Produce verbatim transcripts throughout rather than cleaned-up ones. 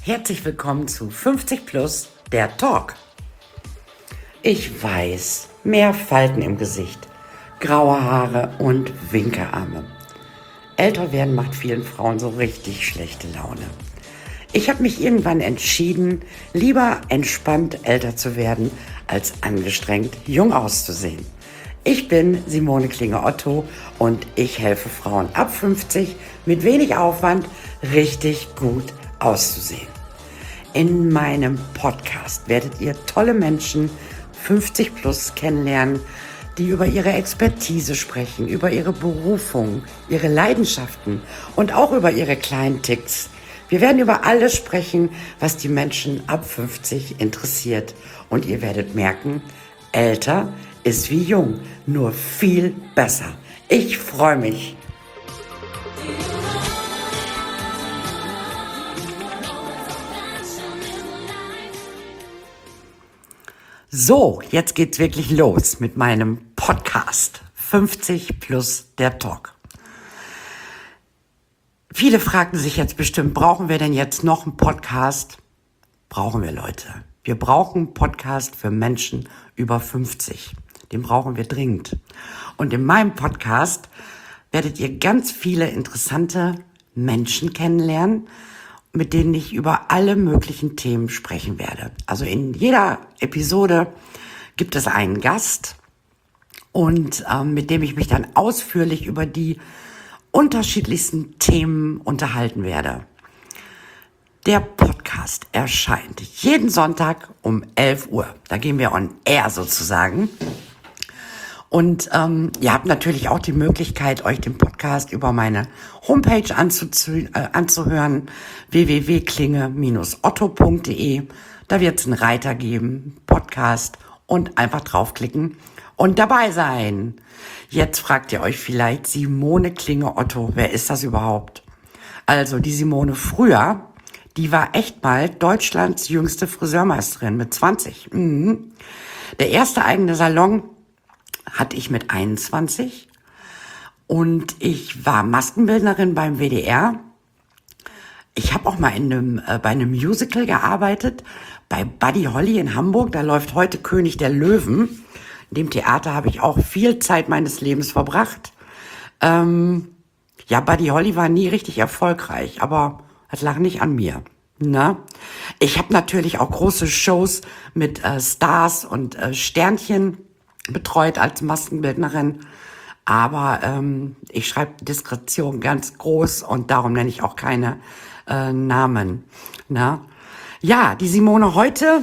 Herzlich willkommen zu fünfzig plus, der Talk. Ich weiß, mehr Falten im Gesicht, graue Haare und Winkearme. Älter werden macht vielen Frauen so richtig schlechte Laune. Ich habe mich irgendwann entschieden, lieber entspannt älter zu werden, als angestrengt jung auszusehen. Ich bin Simone Klinge-Otto und ich helfe Frauen ab fünfzig mit wenig Aufwand richtig gut auszusehen. In meinem Podcast werdet ihr tolle Menschen fünfzig plus kennenlernen, die über ihre Expertise sprechen, über ihre Berufung, ihre Leidenschaften und auch über ihre kleinen Ticks. Wir werden über alles sprechen, was die Menschen ab fünfzig interessiert. Und ihr werdet merken, älter ist wie jung, nur viel besser. Ich freue mich. So, jetzt geht's wirklich los mit meinem Podcast fünfzig plus der Talk. Viele fragten sich jetzt bestimmt, brauchen wir denn jetzt noch einen Podcast? Brauchen wir, Leute. Wir brauchen einen Podcast für Menschen über fünfzig. Den brauchen wir dringend. Und in meinem Podcast werdet ihr ganz viele interessante Menschen kennenlernen, mit denen ich über alle möglichen Themen sprechen werde. Also in jeder Episode gibt es einen Gast und ähm, mit dem ich mich dann ausführlich über die unterschiedlichsten Themen unterhalten werde. Der Podcast erscheint jeden Sonntag um elf Uhr. Da gehen wir on air sozusagen. Und ähm, ihr habt natürlich auch die Möglichkeit, euch den Podcast über meine Homepage anzuzu- äh, anzuhören, w w w punkt klinge Bindestrich otto punkt de. Da wird es einen Reiter geben, Podcast, und einfach draufklicken und dabei sein. Jetzt fragt ihr euch vielleicht, Simone Klinge-Otto, wer ist das überhaupt? Also die Simone früher, die war echt mal Deutschlands jüngste Friseurmeisterin mit zwanzig. Mhm. Der erste eigene Salon hatte ich mit einundzwanzig und ich war Maskenbildnerin beim W D R. Ich habe auch mal in einem, äh, bei einem Musical gearbeitet, bei Buddy Holly in Hamburg. Da läuft heute König der Löwen. In dem Theater habe ich auch viel Zeit meines Lebens verbracht. Ähm, ja, Buddy Holly war nie richtig erfolgreich, aber es lag nicht an mir. Na? Ich habe natürlich auch große Shows mit äh, Stars und äh, Sternchen betreut als Maskenbildnerin, aber ähm, ich schreibe Diskretion ganz groß und darum nenne ich auch keine äh, Namen. Na? Ja, die Simone heute,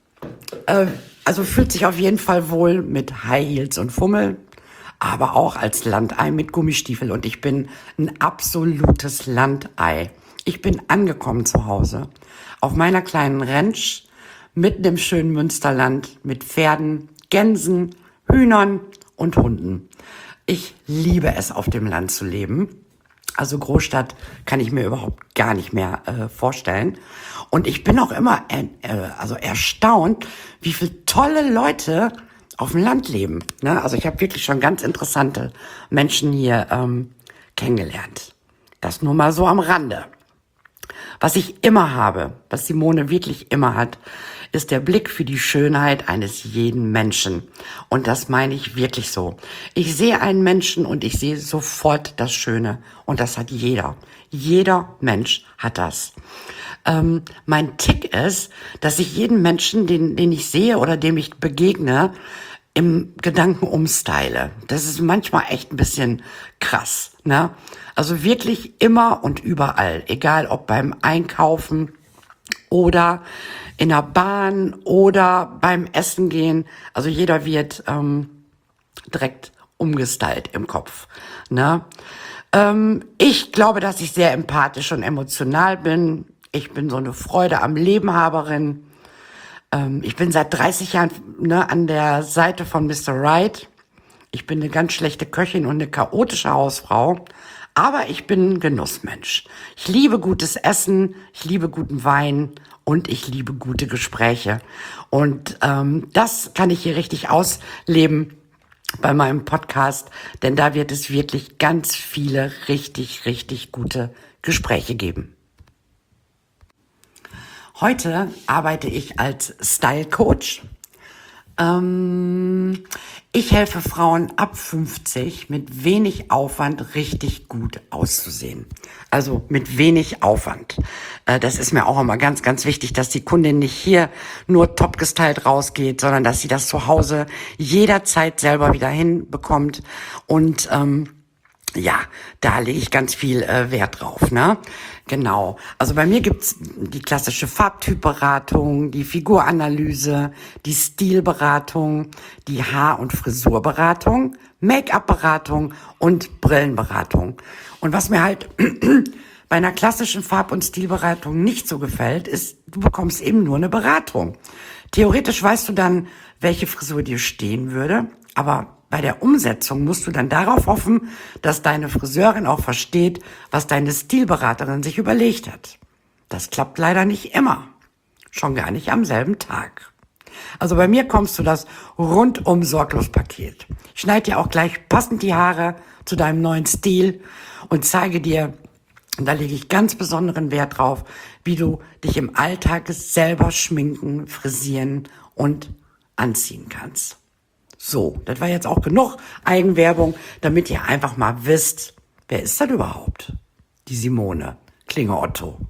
äh, also fühlt sich auf jeden Fall wohl mit High Heels und Fummel, aber auch als Landei mit Gummistiefel und ich bin ein absolutes Landei. Ich bin angekommen zu Hause auf meiner kleinen Ranch mitten im schönen Münsterland mit Pferden, Gänsen, Hühnern und Hunden. Ich liebe es, auf dem Land zu leben. Also Großstadt kann ich mir überhaupt gar nicht mehr äh, vorstellen. Und ich bin auch immer äh, also erstaunt, wie viele tolle Leute auf dem Land leben. Ne? Also ich habe wirklich schon ganz interessante Menschen hier ähm, kennengelernt. Das nur mal so am Rande. Was ich immer habe, was Simone wirklich immer hat, ist der Blick für die Schönheit eines jeden Menschen. Und das meine ich wirklich so. Ich sehe einen Menschen und ich sehe sofort das Schöne. Und das hat jeder. Jeder Mensch hat das. Ähm, mein Tick ist, dass ich jeden Menschen, den, den ich sehe oder dem ich begegne, im Gedanken umstyle. Das ist manchmal echt ein bisschen krass, ne? Also wirklich immer und überall, egal ob beim Einkaufen oder in der Bahn oder beim Essen gehen. Also jeder wird ähm, direkt umgestylt im Kopf, ne? Ähm, ich glaube, dass ich sehr empathisch und emotional bin. Ich bin so eine Freude am Leben Haberin. Ähm, ich bin seit dreißig Jahren ne, an der Seite von Mister Right. Ich bin eine ganz schlechte Köchin und eine chaotische Hausfrau. Aber ich bin ein Genussmensch. Ich liebe gutes Essen, ich liebe guten Wein und ich liebe gute Gespräche. Und ähm, das kann ich hier richtig ausleben bei meinem Podcast, denn da wird es wirklich ganz viele richtig, richtig gute Gespräche geben. Heute arbeite ich als Style Coach. Ähm, ich helfe Frauen ab fünfzig mit wenig Aufwand richtig gut auszusehen. Also mit wenig Aufwand. Äh, das ist mir auch immer ganz, ganz wichtig, dass die Kundin nicht hier nur top gestylt rausgeht, sondern dass sie das zu Hause jederzeit selber wieder hinbekommt. Und ähm, ja, da lege ich ganz viel äh, Wert drauf, ne? Genau. Also bei mir gibt's die klassische Farbtypberatung, die Figuranalyse, die Stilberatung, die Haar- und Frisurberatung, Make-up-Beratung und Brillenberatung. Und was mir halt bei einer klassischen Farb- und Stilberatung nicht so gefällt, ist, du bekommst eben nur eine Beratung. Theoretisch weißt du dann, welche Frisur dir stehen würde, aber bei der Umsetzung musst du dann darauf hoffen, dass deine Friseurin auch versteht, was deine Stilberaterin sich überlegt hat. Das klappt leider nicht immer. Schon gar nicht am selben Tag. Also bei mir kommst du das rundum sorglos Paket. Ich schneide dir auch gleich passend die Haare zu deinem neuen Stil und zeige dir, und da lege ich ganz besonderen Wert drauf, wie du dich im Alltag selber schminken, frisieren und anziehen kannst. So, das war jetzt auch genug Eigenwerbung, damit ihr einfach mal wisst, wer ist das überhaupt? Die Simone Klinge-Otto.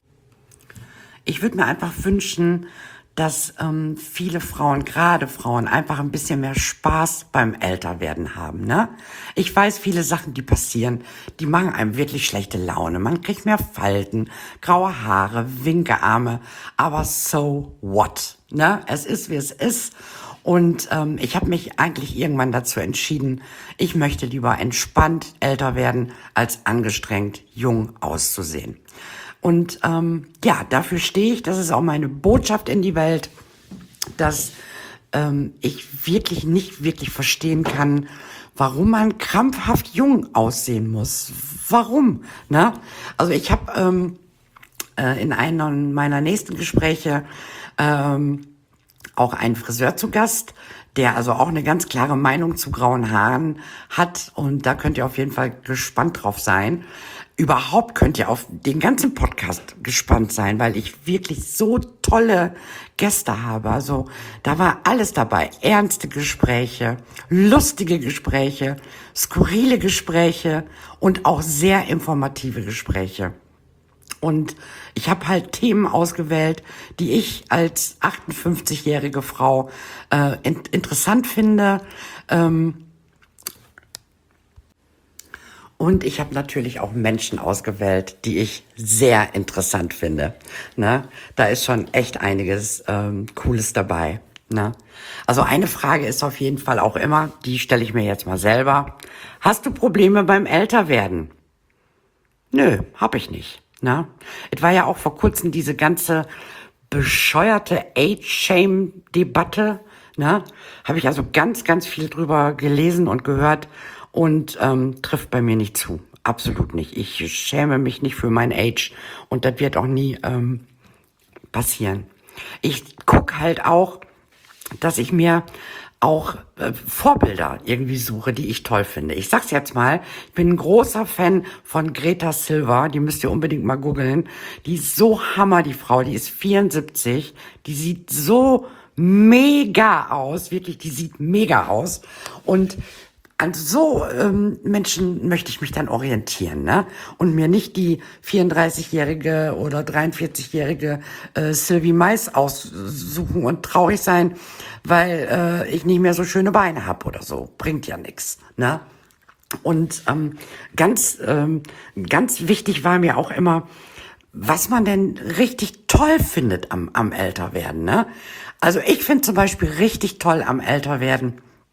Ich würde mir einfach wünschen, dass ähm, viele Frauen, gerade Frauen, einfach ein bisschen mehr Spaß beim Älterwerden haben, ne? Ich weiß, viele Sachen, die passieren, die machen einem wirklich schlechte Laune. Man kriegt mehr Falten, graue Haare, Winkearme, aber so what, ne? Es ist, wie es ist. Und ähm, ich habe mich eigentlich irgendwann dazu entschieden, ich möchte lieber entspannt älter werden, als angestrengt jung auszusehen. Und ähm, ja, dafür stehe ich, das ist auch meine Botschaft in die Welt, dass ähm, ich wirklich nicht wirklich verstehen kann, warum man krampfhaft jung aussehen muss. Warum? Ne? Also ich habe ähm, äh, in einem meiner nächsten Gespräche ähm, auch einen Friseur zu Gast, der also auch eine ganz klare Meinung zu grauen Haaren hat. Und da könnt ihr auf jeden Fall gespannt drauf sein. Überhaupt könnt ihr auf den ganzen Podcast gespannt sein, weil ich wirklich so tolle Gäste habe. Also da war alles dabei. Ernste Gespräche, lustige Gespräche, skurrile Gespräche und auch sehr informative Gespräche. Und ich habe halt Themen ausgewählt, die ich als achtundfünfzigjährige Frau äh, in, interessant finde. Ähm, und ich habe natürlich auch Menschen ausgewählt, die ich sehr interessant finde. Ne? Da ist schon echt einiges ähm, Cooles dabei. Ne? Also eine Frage ist auf jeden Fall auch immer, die stelle ich mir jetzt mal selber. Hast du Probleme beim Älterwerden? Nö, hab ich nicht. Na, es war ja auch vor kurzem diese ganze bescheuerte Age-Shame-Debatte. Ne, habe ich also ganz, ganz viel drüber gelesen und gehört und ähm, trifft bei mir nicht zu. Absolut nicht. Ich schäme mich nicht für mein Age und das wird auch nie ähm, passieren. Ich guck halt auch, dass ich mir auch äh, Vorbilder irgendwie suche, die ich toll finde. Ich sag's jetzt mal, ich bin ein großer Fan von Greta Silva, die müsst ihr unbedingt mal googeln. Die ist so hammer, die Frau, die ist vierundsiebzig, die sieht so mega aus, wirklich, die sieht mega aus. Und an so ähm, Menschen möchte ich mich dann orientieren, ne? Und mir nicht die vierunddreißigjährige oder dreiundvierzigjährige äh, Sylvie Mais aussuchen und traurig sein, weil äh, ich nicht mehr so schöne Beine habe oder so. Bringt ja nix, ne? Und ähm, ganz, ähm, ganz wichtig war mir auch immer, was man denn richtig toll findet am, am Älterwerden, ne? Also ich finde zum Beispiel richtig toll am Älterwerden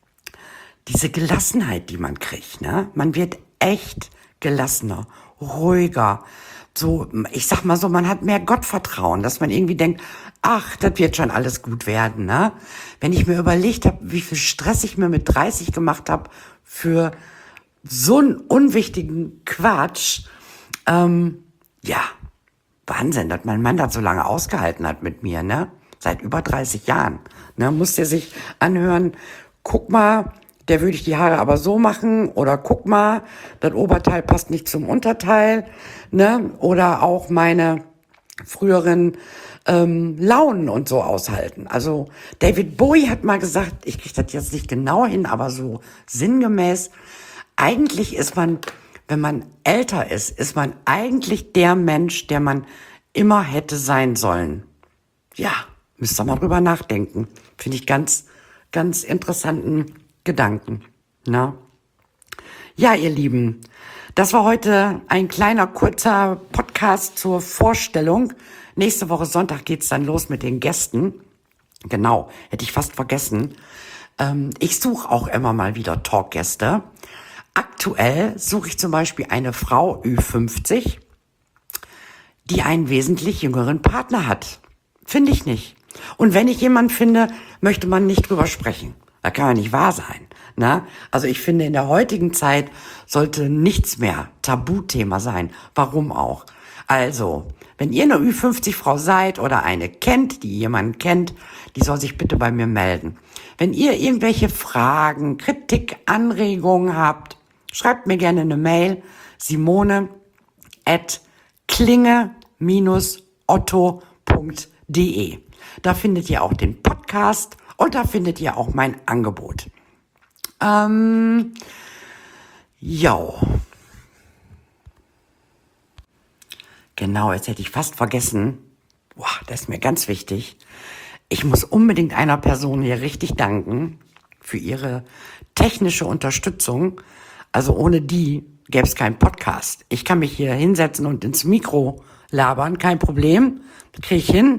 diese Gelassenheit, die man kriegt, ne? Man wird echt gelassener, ruhiger. So, ich sag mal so, man hat mehr Gottvertrauen, dass man irgendwie denkt, ach, das wird schon alles gut werden, ne? Wenn ich mir überlegt habe, wie viel Stress ich mir mit dreißig gemacht habe für so einen unwichtigen Quatsch, ähm, ja, Wahnsinn, dass mein Mann das so lange ausgehalten hat mit mir, ne? Seit über dreißig Jahren, ne? Muss der sich anhören, guck mal, der würde ich die Haare aber so machen oder guck mal, das Oberteil passt nicht zum Unterteil, ne? Oder auch meine früheren ähm, Launen und so aushalten. Also David Bowie hat mal gesagt, ich kriege das jetzt nicht genau hin, aber so sinngemäß, eigentlich ist man, wenn man älter ist, ist man eigentlich der Mensch, der man immer hätte sein sollen. Ja, müsst ihr mal drüber nachdenken. Finde ich ganz, ganz interessanten Gedanken. Na? Ja, ihr Lieben, das war heute ein kleiner, kurzer Podcast zur Vorstellung. Nächste Woche Sonntag geht's dann los mit den Gästen. Genau, hätte ich fast vergessen. Ähm, ich suche auch immer mal wieder Talkgäste. Aktuell suche ich zum Beispiel eine Frau Ü fünfzig, die einen wesentlich jüngeren Partner hat. Finde ich nicht. Und wenn ich jemanden finde, möchte man nicht drüber sprechen. Das kann ja nicht wahr sein. Ne? Also ich finde, in der heutigen Zeit sollte nichts mehr Tabuthema sein. Warum auch? Also, wenn ihr eine Ü fünfzig Frau seid oder eine kennt, die jemanden kennt, die soll sich bitte bei mir melden. Wenn ihr irgendwelche Fragen, Kritik, Anregungen habt, schreibt mir gerne eine Mail. Simone at klinge otto punkt de. Da findet ihr auch den Podcast und da findet ihr auch mein Angebot. Ähm, ja. Genau, jetzt hätte ich fast vergessen. Boah, das ist mir ganz wichtig. Ich muss unbedingt einer Person hier richtig danken für ihre technische Unterstützung. Also ohne die gäbe es keinen Podcast. Ich kann mich hier hinsetzen und ins Mikro labern, kein Problem. Das kriege ich hin.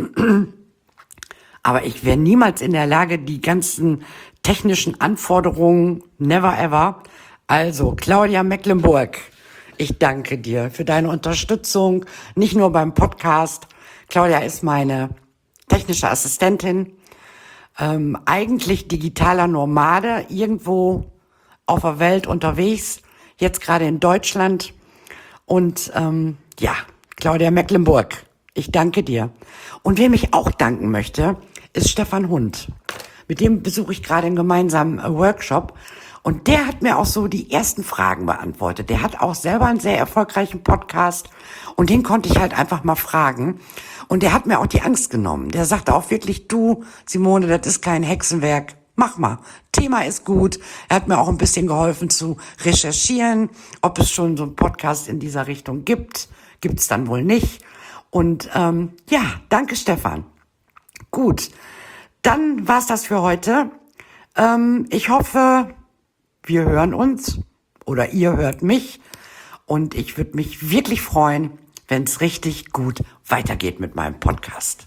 Aber ich wäre niemals in der Lage, die ganzen technischen Anforderungen, never ever. Also, Claudia Mecklenburg, ich danke dir für deine Unterstützung, nicht nur beim Podcast. Claudia ist meine technische Assistentin, ähm, eigentlich digitaler Nomade, irgendwo auf der Welt unterwegs, jetzt gerade in Deutschland. Und ähm, ja, Claudia Mecklenburg, ich danke dir. Und wem ich auch danken möchte, ist Stefan Hund. Mit dem besuche ich gerade einen gemeinsamen Workshop. Und der hat mir auch so die ersten Fragen beantwortet. Der hat auch selber einen sehr erfolgreichen Podcast. Und den konnte ich halt einfach mal fragen. Und der hat mir auch die Angst genommen. Der sagte auch wirklich, du, Simone, das ist kein Hexenwerk. Mach mal. Thema ist gut. Er hat mir auch ein bisschen geholfen zu recherchieren, ob es schon so einen Podcast in dieser Richtung gibt. Gibt es dann wohl nicht. Und ähm, ja, danke Stefan. Gut, dann war's das für heute. Ähm, ich hoffe, wir hören uns oder ihr hört mich. Und ich würde mich wirklich freuen, wenn es richtig gut weitergeht mit meinem Podcast.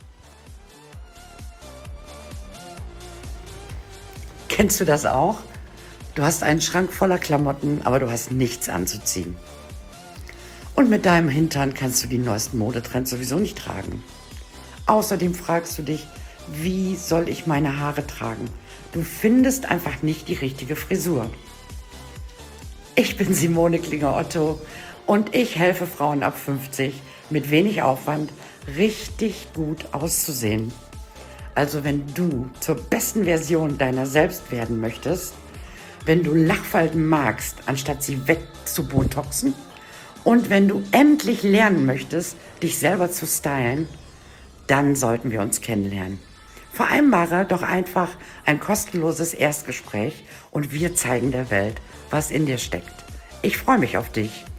Kennst du das auch? Du hast einen Schrank voller Klamotten, aber du hast nichts anzuziehen. Und mit deinem Hintern kannst du die neuesten Modetrends sowieso nicht tragen. Außerdem fragst du dich, wie soll ich meine Haare tragen? Du findest einfach nicht die richtige Frisur. Ich bin Simone Klinger-Otto und ich helfe Frauen ab fünfzig mit wenig Aufwand richtig gut auszusehen. Also wenn du zur besten Version deiner selbst werden möchtest, wenn du Lachfalten magst, anstatt sie wegzubotoxen, und wenn du endlich lernen möchtest, dich selber zu stylen, dann sollten wir uns kennenlernen. Vereinbare doch einfach ein kostenloses Erstgespräch und wir zeigen der Welt, was in dir steckt. Ich freue mich auf dich.